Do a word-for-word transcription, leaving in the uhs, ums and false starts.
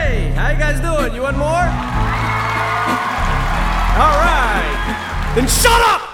Hey, how you guys doing? You want more? All right. Then shut up!